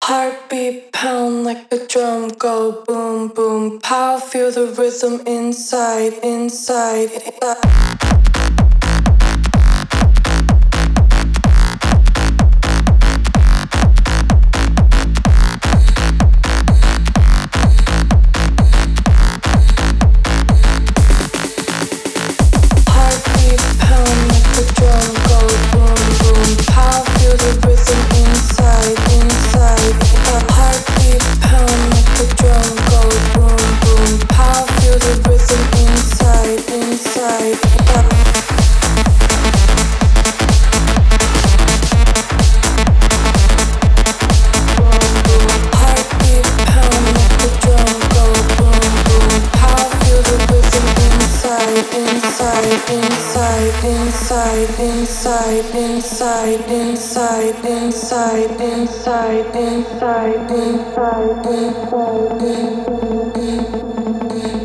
Heartbeat pound like a drum, go boom, boom, pow, feel the rhythm inside, inside. Heartbeat pound like a drum, go boom, boom, pow, feel the rhythm inside, inside. Heartbeat pound like a drum, go boom, boom, pow, feel the rhythm inside, inside. Heartbeat pound like a drum, go boom, boom, pow, feel the rhythm inside, inside, inside, inside, inside, inside, inside, inside, inside, inside, inside, inside.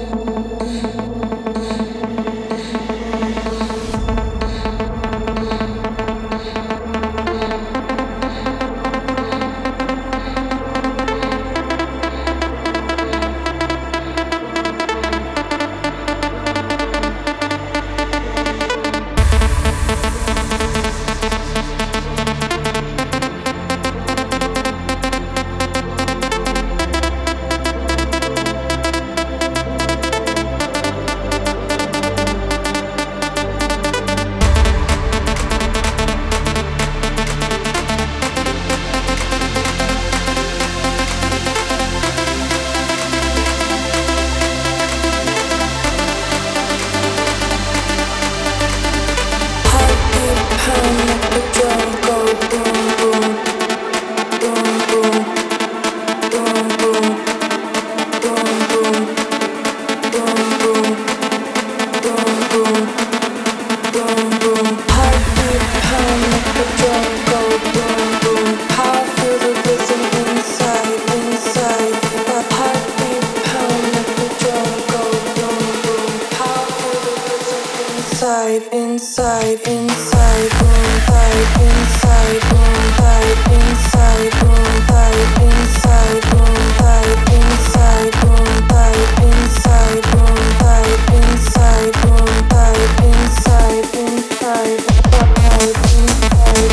Inside, inside, boom, tight, inside, boom, tight, inside, boom, tight, inside, boom, tight, inside, boom, tight, inside, boom, tight, inside, boom, tight, inside, inside, inside, inside,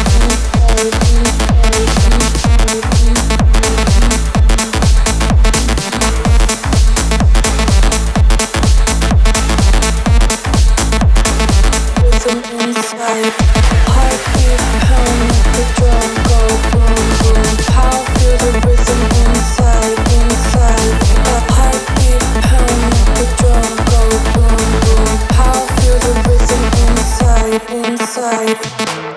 inside. Heartbeat pound like the drum, go boom, boom, pow, feel the rhythm inside, inside. Heartbeat pound like the drum, go boom, boom, pow, feel the rhythm inside, inside.